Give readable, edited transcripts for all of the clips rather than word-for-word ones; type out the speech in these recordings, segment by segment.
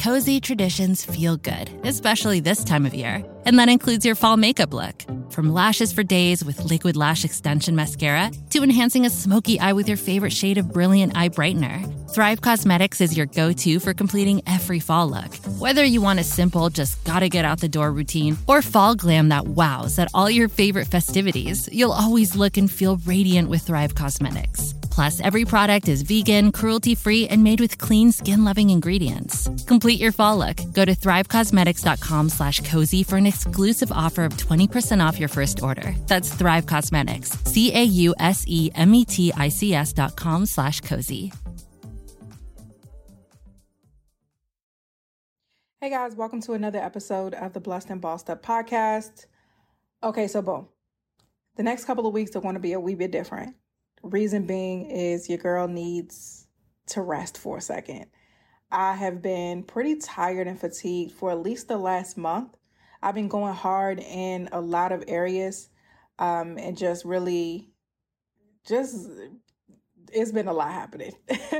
cozy traditions feel good, especially this time of year. And that includes your fall makeup look. From lashes for days with Liquid Lash Extension Mascara to enhancing a smoky eye with your favorite shade of Brilliant Eye Brightener, Thrive Causemetics is your go-to for completing every fall look. Whether you want a simple, just gotta get out the door routine, or fall glam that wows at all your favorite festivities, you'll always look and feel radiant with Thrive Causemetics. Plus, every product is vegan, cruelty-free, and made with clean, skin-loving ingredients. Complete your fall look. Go to thrivecosmetics.com/cozy for an exclusive offer of 20% off your first order. That's Thrive Causemetics. CAUSEMETICS.com/cozy. Hey guys, welcome to another episode of the Blessed and Bossed Up podcast. Okay, so boom. The next couple of weeks are going to be a wee bit different. Reason being is your girl needs to rest for a second. I have been pretty tired and fatigued for at least the last month. I've been going hard in a lot of areas and it's been a lot happening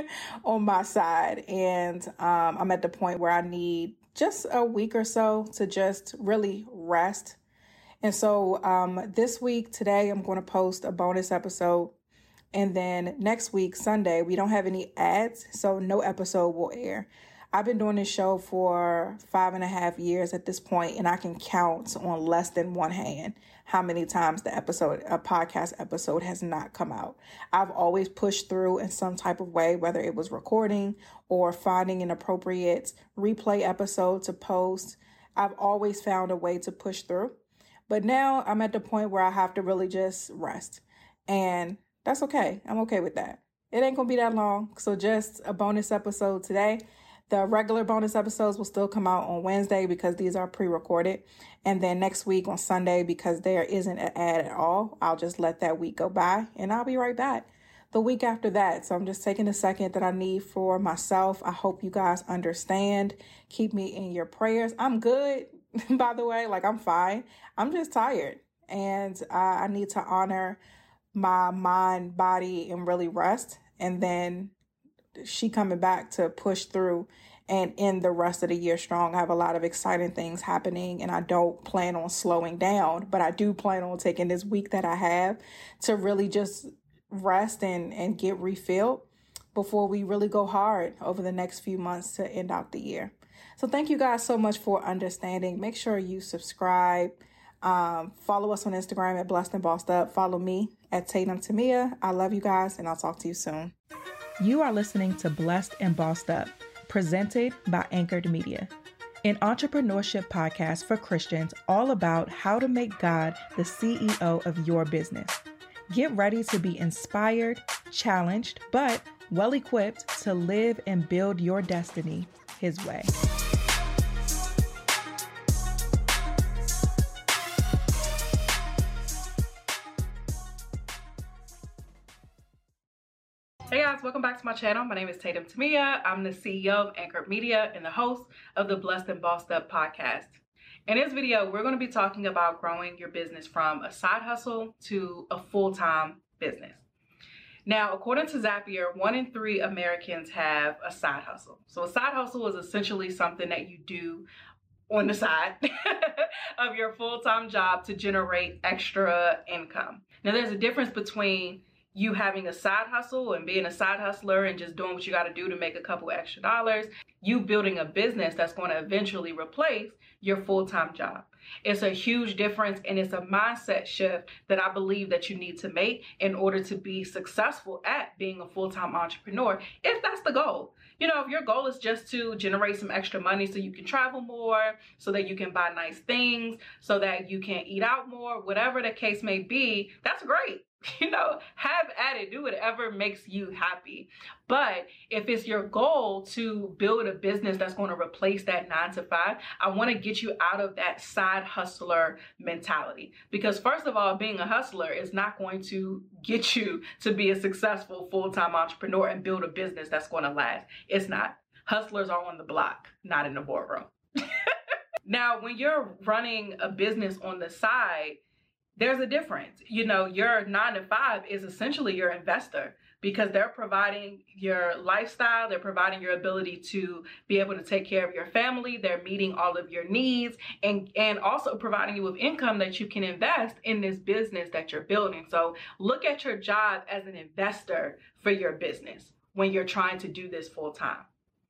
on my side. And I'm at the point where I need just a week or so to just really rest. And so this week, today, I'm going to post a bonus episode. And then next week, Sunday, we don't have any ads, so no episode will air. I've been doing this show for 5.5 years at this point, and I can count on less than one hand how many times a podcast episode has not come out. I've always pushed through in some type of way, whether it was recording or finding an appropriate replay episode to post. I've always found a way to push through. But now I'm at the point where I have to really just rest. And that's okay. I'm okay with that. It ain't going to be that long. So just a bonus episode today. The regular bonus episodes will still come out on Wednesday because these are pre-recorded. And then next week on Sunday, because there isn't an ad at all, I'll just let that week go by and I'll be right back the week after that. So I'm just taking a second that I need for myself. I hope you guys understand. Keep me in your prayers. I'm good, by the way. Like, I'm fine. I'm just tired. And I need to honor my mind, body, and really rest. And then she coming back to push through and end the rest of the year strong. I have a lot of exciting things happening and I don't plan on slowing down, but I do plan on taking this week that I have to really just rest and get refilled before we really go hard over the next few months to end out the year. So thank you guys so much for understanding. Make sure you subscribe. Follow us on Instagram at Blessed and Bossed Up. Follow me at Tatum Tamia. I love you guys and I'll talk to you soon. You are listening to Blessed and Bossed Up, presented by Anchored Media, an entrepreneurship podcast for Christians all about how to make God the CEO of your business. Get ready to be inspired, challenged, but well-equipped to live and build your destiny His way. Hey guys, welcome back to my channel. My name is Tatum Tamia. I'm the CEO of Anchored Media and the host of the Blessed and Bossed Up podcast. In this video, we're going to be talking about growing your business from a side hustle to a full-time business. Now, according to Zapier, 1 in 3 Americans have a side hustle. So a side hustle is essentially something that you do on the side of your full-time job to generate extra income. Now, there's a difference between you having a side hustle and being a side hustler and just doing what you got to do to make a couple extra dollars, you building a business that's going to eventually replace your full-time job. It's a huge difference and it's a mindset shift that I believe that you need to make in order to be successful at being a full-time entrepreneur, if that's the goal. You know, if your goal is just to generate some extra money so you can travel more, so that you can buy nice things, so that you can eat out more, whatever the case may be, that's great. You know, have at it, do whatever makes you happy. But if it's your goal to build a business that's going to replace that 9 to 5, I want to get you out of that side hustler mentality. Because first of all, being a hustler is not going to get you to be a successful full-time entrepreneur and build a business that's going to last. It's not. Hustlers are on the block, not in the boardroom. Now, when you're running a business on the side, there's a difference. You know, your 9 to 5 is essentially your investor because they're providing your lifestyle, they're providing your ability to be able to take care of your family, they're meeting all of your needs, and also providing you with income that you can invest in this business that you're building. So look at your job as an investor for your business when you're trying to do this full time.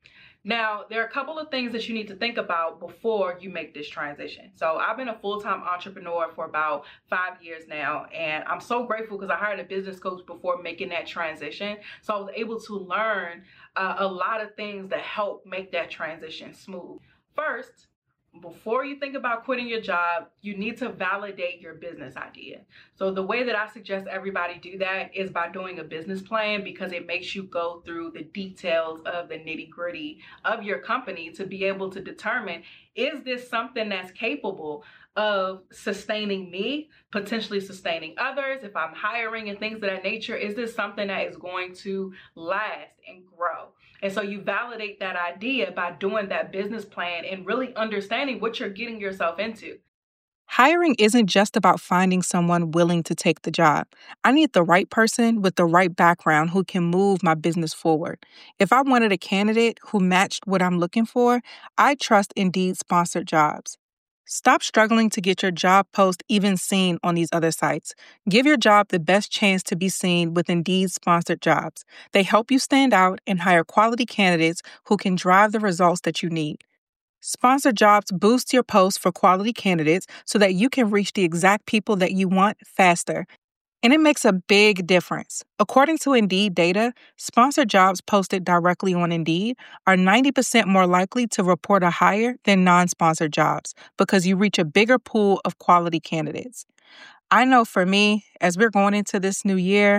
Now, there are a couple of things that you need to think about before you make this transition. So I've been a full-time entrepreneur for about 5 years now, and I'm so grateful because I hired a business coach before making that transition. So I was able to learn a lot of things that help make that transition smooth. First, before you think about quitting your job, you need to validate your business idea. So the way that I suggest everybody do that is by doing a business plan, because it makes you go through the details of the nitty-gritty of your company to be able to determine, is this something that's capable of sustaining me, potentially sustaining others? If I'm hiring and things of that nature, is this something that is going to last and grow? And so you validate that idea by doing that business plan and really understanding what you're getting yourself into. Hiring isn't just about finding someone willing to take the job. I need the right person with the right background who can move my business forward. If I wanted a candidate who matched what I'm looking for, I trust Indeed sponsored jobs. Stop struggling to get your job post even seen on these other sites. Give your job the best chance to be seen with Indeed sponsored jobs. They help you stand out and hire quality candidates who can drive the results that you need. Sponsored jobs boost your posts for quality candidates so that you can reach the exact people that you want faster. And it makes a big difference. According to Indeed data, sponsored jobs posted directly on Indeed are 90% more likely to report a hire than non-sponsored jobs because you reach a bigger pool of quality candidates. I know for me, as we're going into this new year,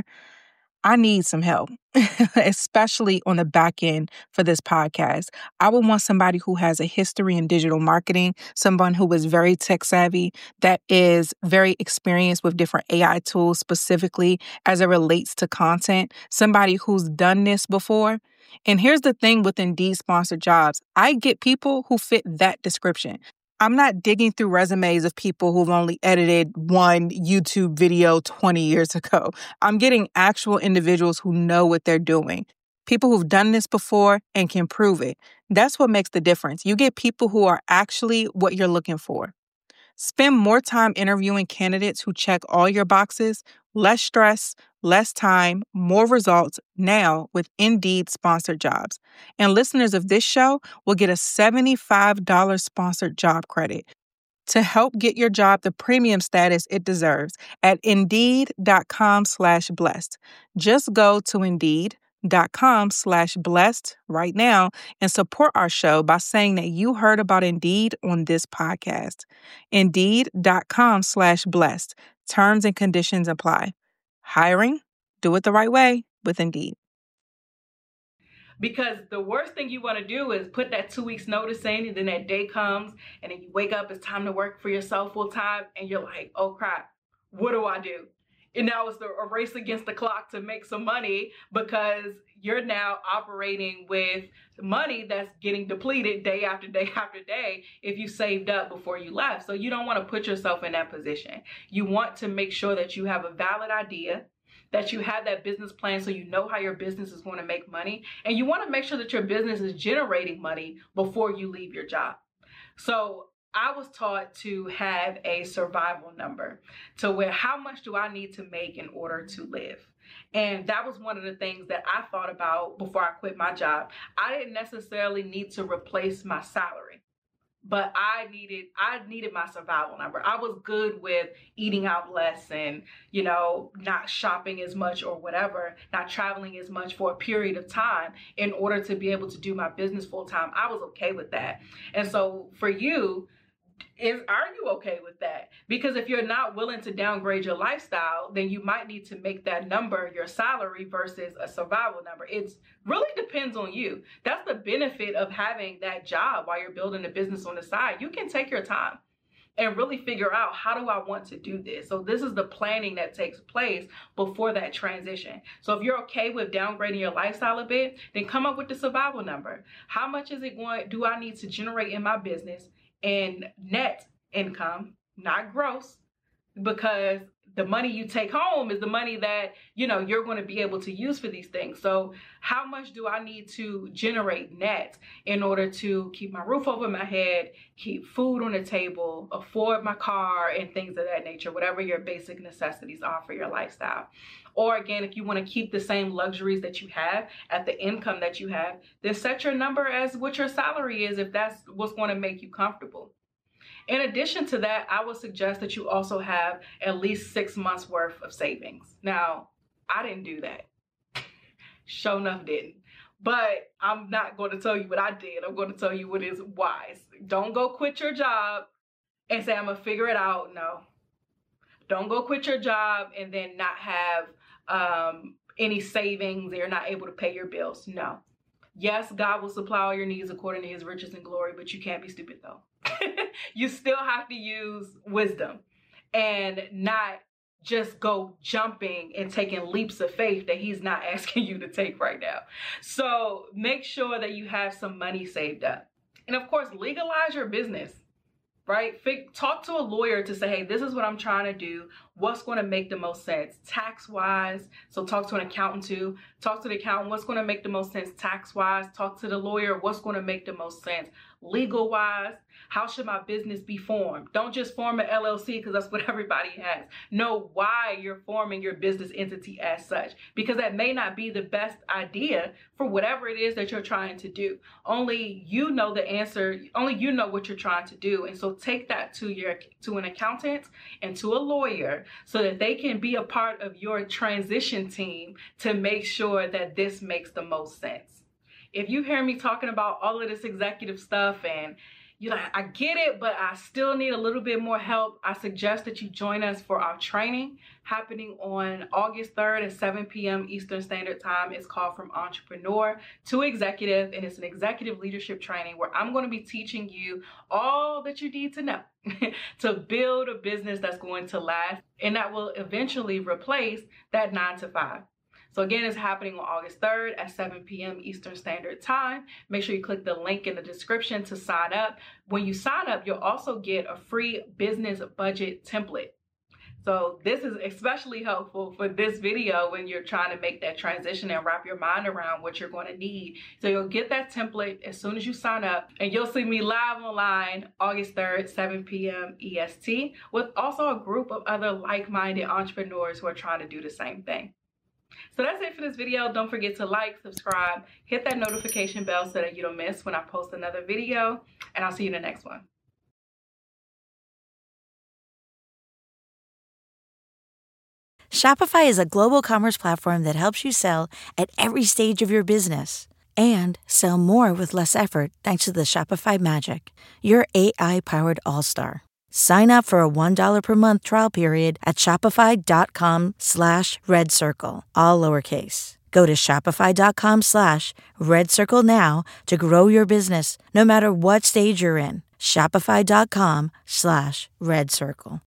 I need some help, especially on the back end for this podcast. I would want somebody who has a history in digital marketing, someone who is very tech savvy, that is very experienced with different AI tools, specifically as it relates to content, somebody who's done this before. And here's the thing with Indeed sponsored jobs. I get people who fit that description. I'm not digging through resumes of people who've only edited one YouTube video 20 years ago. I'm getting actual individuals who know what they're doing. People who've done this before and can prove it. That's what makes the difference. You get people who are actually what you're looking for. Spend more time interviewing candidates who check all your boxes. Less stress, less time, more results now with Indeed sponsored jobs. And listeners of this show will get a $75 sponsored job credit to help get your job the premium status it deserves at Indeed.com/blessed. Just go to Indeed.com/blessed right now and support our show by saying that you heard about Indeed on this podcast. Indeed.com/blessed. Terms and conditions apply. Hiring? Do it the right way with Indeed. Because the worst thing you want to do is put that 2 weeks notice in, and then that day comes and then you wake up, it's time to work for yourself full time, and you're like, oh crap, what do I do? And now it's a race against the clock to make some money, because you're now operating with money that's getting depleted day after day after day if you saved up before you left. So you don't want to put yourself in that position. You want to make sure that you have a valid idea, that you have that business plan so you know how your business is going to make money, and you want to make sure that your business is generating money before you leave your job. So I was taught to have a survival number, to where how much do I need to make in order to live? And that was one of the things that I thought about before I quit my job. I didn't necessarily need to replace my salary, but I needed my survival number. I was good with eating out less and, not shopping as much or whatever, not traveling as much for a period of time in order to be able to do my business full time. I was okay with that. And so for you, are you okay with that? Because if you're not willing to downgrade your lifestyle, then you might need to make that number your salary versus a survival number. It really depends on you. That's the benefit of having that job while you're building a business on the side. You can take your time and really figure out, how do I want to do this? So this is the planning that takes place before that transition. So if you're okay with downgrading your lifestyle a bit, then come up with the survival number. How much do I need to generate in my business in net income, not gross, because the money you take home is the money that, you're going to be able to use for these things. So how much do I need to generate net in order to keep my roof over my head, keep food on the table, afford my car, and things of that nature, whatever your basic necessities are for your lifestyle? Or again, if you want to keep the same luxuries that you have at the income that you have, then set your number as what your salary is if that's what's going to make you comfortable. In addition to that, I would suggest that you also have at least 6 months worth of savings. Now, I didn't do that. Sure enough didn't. But I'm not going to tell you what I did. I'm going to tell you what is wise. Don't go quit your job and say, I'm going to figure it out. No. Don't go quit your job and then not have any savings and you're not able to pay your bills. No. Yes, God will supply all your needs according to his riches and glory, but you can't be stupid though. You still have to use wisdom and not just go jumping and taking leaps of faith that he's not asking you to take right now. So make sure that you have some money saved up. And of course, legalize your business, right? Talk to a lawyer to say, hey, this is what I'm trying to do. What's going to make the most sense tax-wise? So talk to an accountant too. Talk to the accountant. What's going to make the most sense tax-wise? Talk to the lawyer. What's going to make the most sense legal-wise? How should my business be formed? Don't just form an LLC because that's what everybody has. Know why you're forming your business entity as such, because that may not be the best idea for whatever it is that you're trying to do. Only you know the answer. Only you know what you're trying to do. And so take that to an accountant and to a lawyer so that they can be a part of your transition team to make sure that this makes the most sense. If you hear me talking about all of this executive stuff and you're like, I get it, but I still need a little bit more help, I suggest that you join us for our training happening on August 3rd at 7 p.m. Eastern Standard Time. It's called From Entrepreneur to Executive, and it's an executive leadership training where I'm going to be teaching you all that you need to know to build a business that's going to last and that will eventually replace that 9-to-5. So again, it's happening on August 3rd at 7 p.m. Eastern Standard Time. Make sure you click the link in the description to sign up. When you sign up, you'll also get a free business budget template. So this is especially helpful for this video when you're trying to make that transition and wrap your mind around what you're going to need. So you'll get that template as soon as you sign up, and you'll see me live online August 3rd, 7 p.m. EST, with also a group of other like-minded entrepreneurs who are trying to do the same thing. So that's it for this video. Don't forget to like, subscribe, hit that notification bell so that you don't miss when I post another video, and I'll see you in the next one. Shopify is a global commerce platform that helps you sell at every stage of your business and sell more with less effort thanks to the Shopify Magic, your AI-powered all-star. Sign up for a $1 per month trial period at shopify.com/redcircle, all lowercase. Go to shopify.com/redcircle now to grow your business no matter what stage you're in. Shopify.com/redcircle.